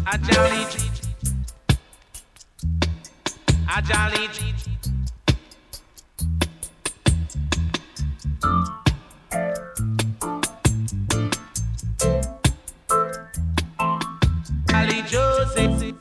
A jolly, a jolly, jolly Joseph.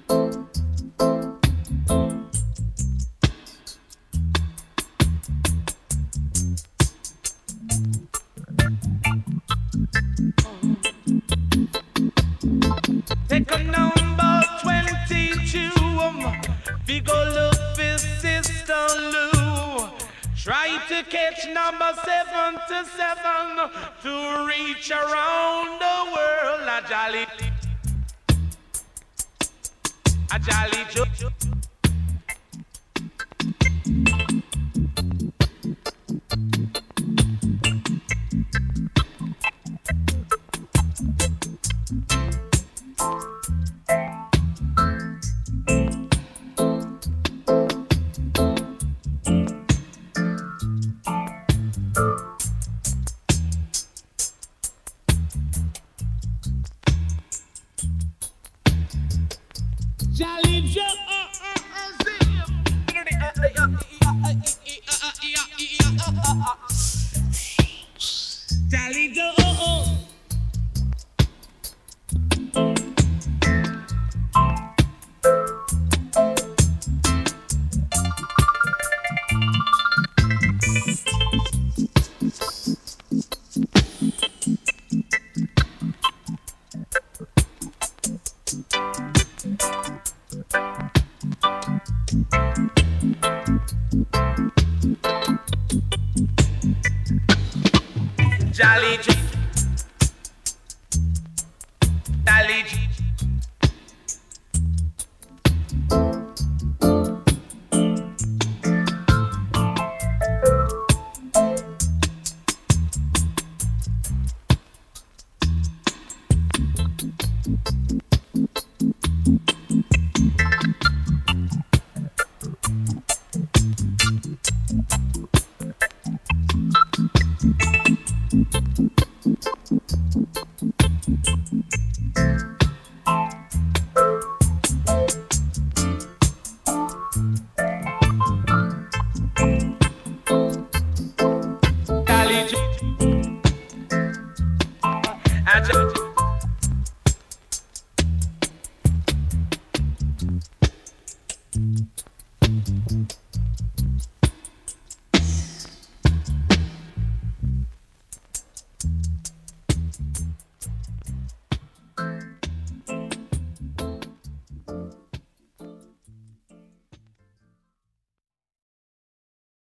Take a number 22. We go look for Sister Lou. Try to catch number 77 to reach around the world. A jolly Joe. Jolly Joe. Jolly Joe. Jolly Joe. Jolly Joe.